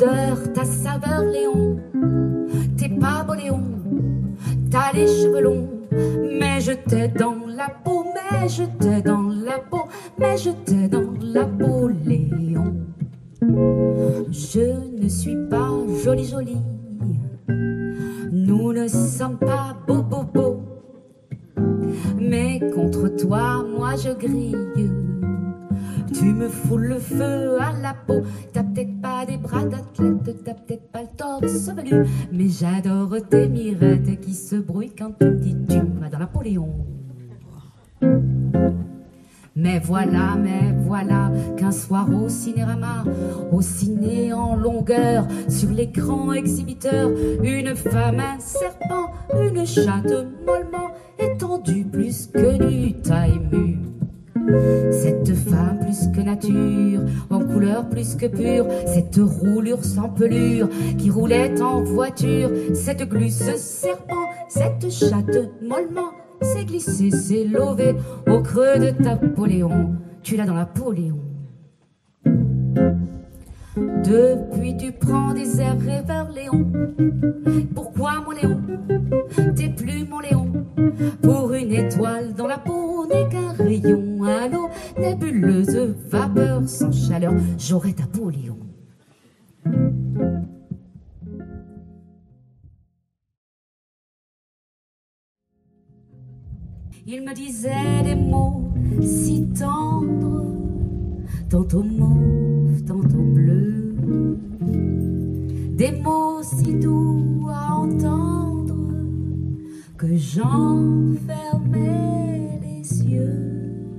odeur, ta saveur, Léon. T'es pas beau, Léon, t'as les cheveux longs, mais je t'ai dans la peau, mais je t'ai dans la peau, mais je t'ai dans la peau, Léon. Je ne suis pas jolie, jolie, nous ne sommes pas beaux, beaux, beaux, mais contre toi, moi je grille. Tu me fous le feu à la peau. T'as peut-être pas des bras d'athlète, t'as peut-être pas le torse velu, mais j'adore tes mirettes qui se brouillent quand tu me dis tu m'as dans la peau, Léon. Mais voilà qu'un soir au cinérama, au ciné en longueur, sur l'écran exhibiteur, une femme, un serpent, une chatte mollement étendue plus que nue, taille mue. Cette femme plus que nature, en couleur plus que pure, cette roulure sans pelure qui roulait en voiture, cette glu, ce serpent, cette chatte mollement s'est glissée, s'est levée au creux de ta peau, Léon. Tu l'as dans la peau, Léon. Depuis tu prends des airs rêveurs, Léon. Pourquoi, mon Léon, t'es plus mon Léon? Pour une étoile dans la peau n'est qu'un rayon, à l'eau nébuleuse, vapeur sans chaleur, j'aurai ta peau, Léon. Il me disait des mots si tendres, tantôt mauve, tantôt bleu, des mots si doux à entendre que j'en fermais les yeux.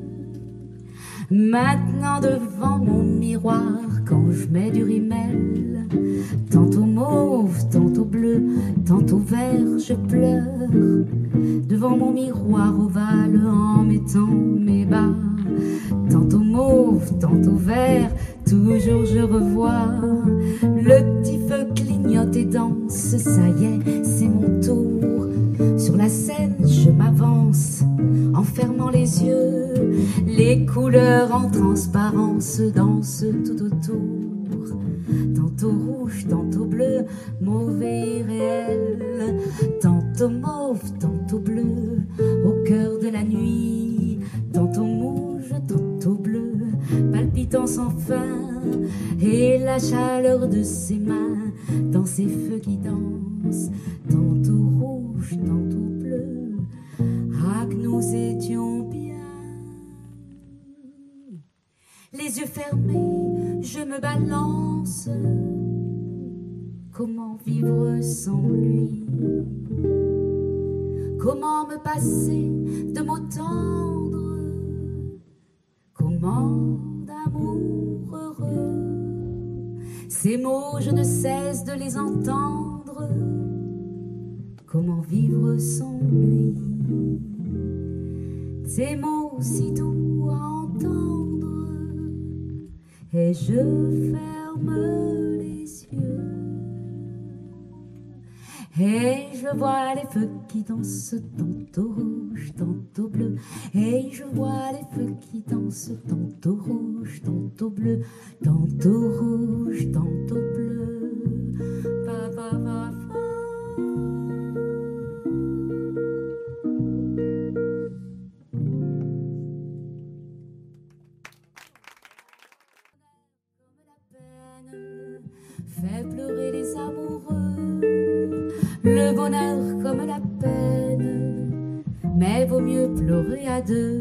Maintenant devant mon miroir, quand je mets du rimel, tantôt mauve, tantôt bleu, tantôt vert, je pleure devant mon miroir ovale en mettant mes bas. Tantôt mauve, tantôt vert, toujours je revois le petit feu clignote et danse. Ça y est, c'est mon tour. Sur la scène, je m'avance en fermant les yeux. Les couleurs en transparence dansent tout autour. Tantôt rouge, tantôt bleu, mauvais et réel. Tantôt mauve, tantôt bleu, au cœur de la nuit. Tantôt rouge, tantôt bleu, palpitant sans fin. Et la chaleur de ses mains dans ses feux qui dansent. Tantôt rouge, tantôt bleu, ah que nous étions bien. Les yeux fermés, je me balance. Comment vivre sans lui? Comment me passer de mots tendres? Comment d'amour heureux? Ces mots, je ne cesse de les entendre. Comment vivre sans lui? Ces mots si doux à entendre, et je ferme les yeux. Et je vois les feux qui dansent, tantôt rouge, tantôt bleu. Et je vois les feux qui dansent, tantôt rouge, tantôt bleu. Tantôt rouge, tantôt bleu. Va, va, va, va. Fait pleurer les amoureux, le bonheur comme la peine, mais vaut mieux pleurer à deux.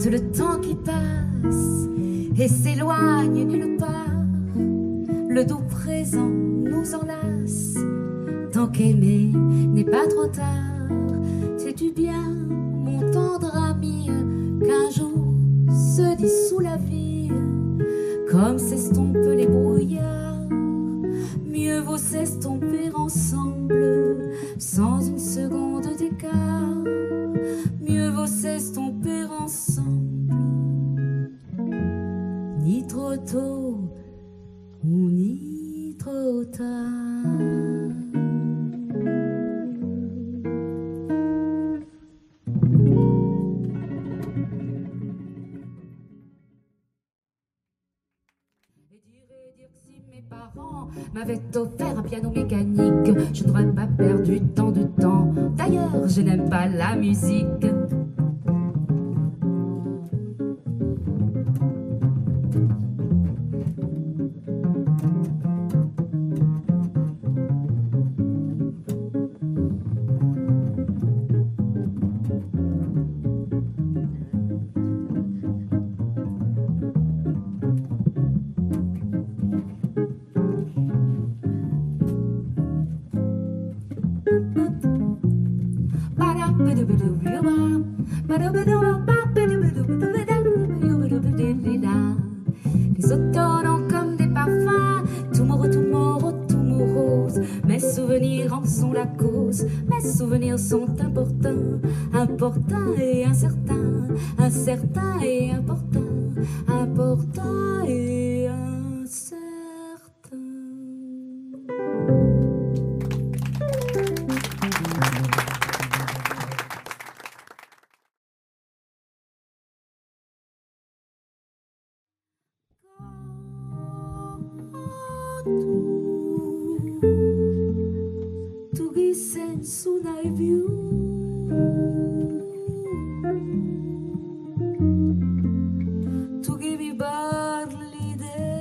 Tout le temps qui passe et s'éloigne nulle part, le doux présent nous enlace. Tant qu'aimer n'est pas trop tard, sais-tu bien, mon tendre ami, qu'un jour se dissout la vie, comme s'estompent les brouillards. Mieux vaut s'estomper ensemble, sans une seconde d'écart. Mieux vaut s'estomper ensemble, ni trop tôt ou ni trop tard. M'avait offert un piano mécanique, je n'aurais pas perdu tant de temps. D'ailleurs, je n'aime pas la musique. Les automnes ont comme des parfums, tomorrow, mes souvenirs en sont la cause. Mes souvenirs sont importants, importants et incertains, incertains et importants, importants et incertains. Tugi sensu n'hai più, tu che mi parli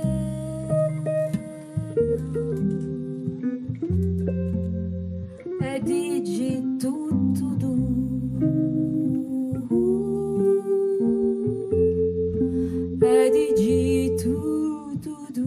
e dici tutto tu, e dici tutto tu.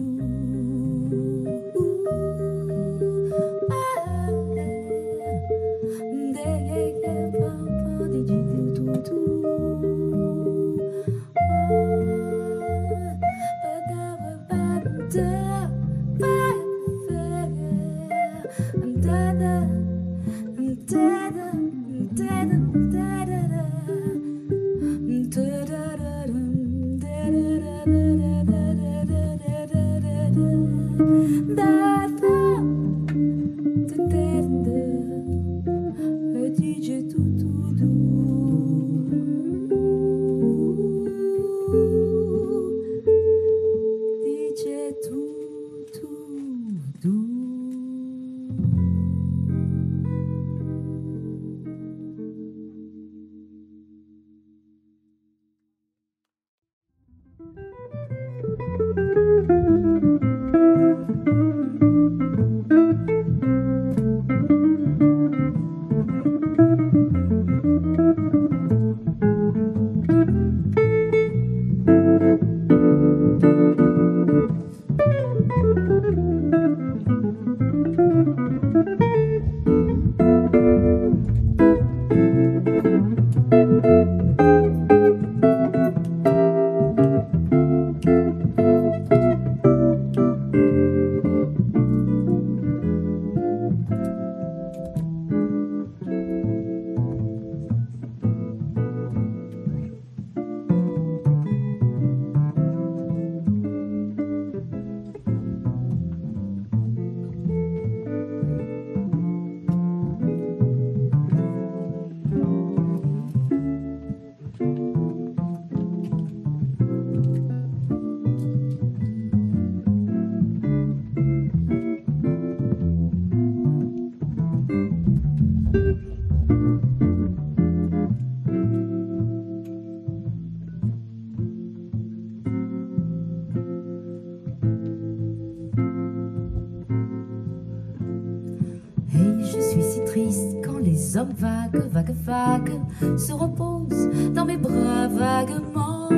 Et je suis si triste quand les hommes vagues, vagues, vagues se reposent dans mes bras vaguement.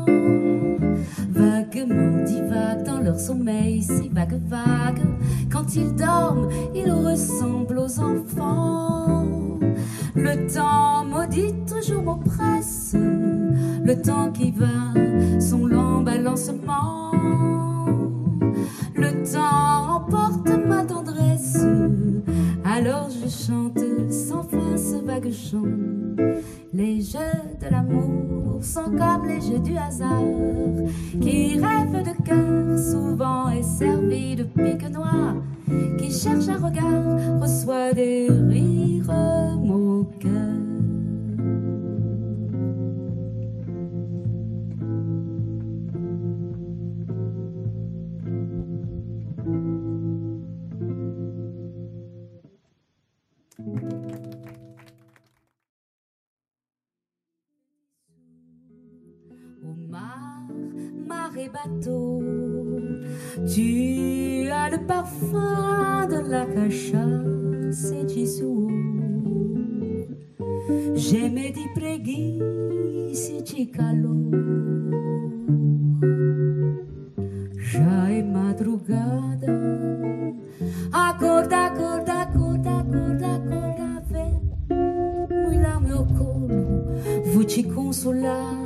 Vaguement divaguent dans leur sommeil, si vague, vague. Quand ils dorment, ils ressemblent aux enfants. Le temps maudit toujours m'oppresse, le temps qui va, son lent balancement. Le temps emporte ma tendresse, alors je chante sans fin ce vague chant. Les jeux de l'amour sont comme les jeux du hasard, qui rêvent de cœur, souvent est servi de pique noire, qui cherche un regard, reçoit des rires moqueurs. Mar et bateau, tu as le parfum de la cachasse et Gesù. J'aimais di preghi si ci calor. Já é madrugada, acorda, acorda, acorda, acorda, acorda, vem, muy lá meu colo, vou te consolar.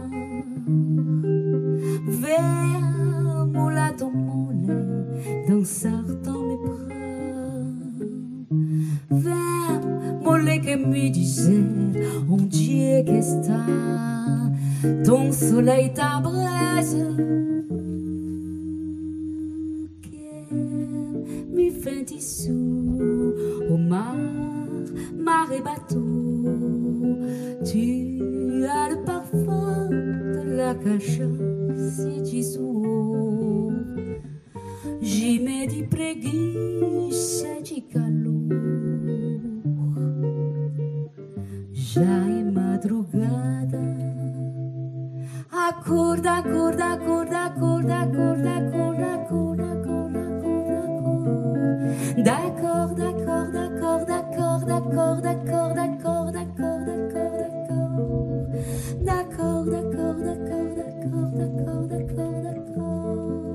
Viens, mulato mole, dançar dans mes bras. Viens, mole que me disait, onde é que está ton soleil, ta braise. Quien me fait dissous au mar, mar et bateau. Tu as le parfum de la cachasse e Gesù. J'y mets di preghi se di calor. Já é madrugada. Acorda, acorda, acorda, acorda, acorda, acorda, acorda, acorda, acorda. D'accord, d'accord, d'accord, d'accord, d'accord, d'accord, d'accord, d'accord, d'accord, d'accord. D'accord, d'accord, d'accord, d'accord, d'accord, d'accord, d'accord.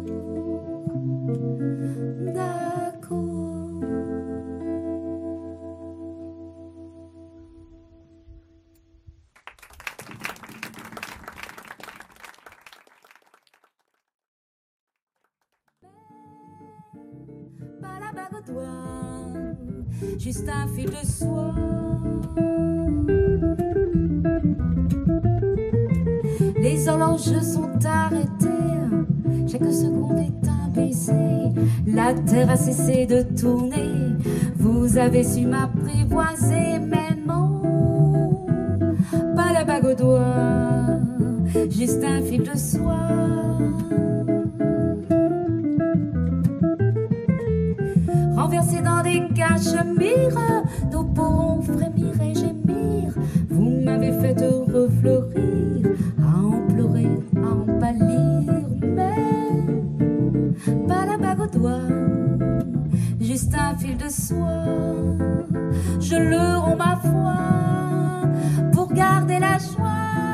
D'accord. Pas la bague au doigt, juste un fil de soie. Les horloges sont arrêtées, chaque seconde est un baiser. La terre a cessé de tourner, vous avez su m'apprivoiser, mais non, pas la bague au doigt, juste un fil de soie. Renversés dans des cachemires, nous pourrons frémir et gémir. Vous m'avez fait refleurir, à en pleurer, à en pâlir, mais pas la bague au doigt, juste un fil de soie. Je le romps ma foi pour garder la joie.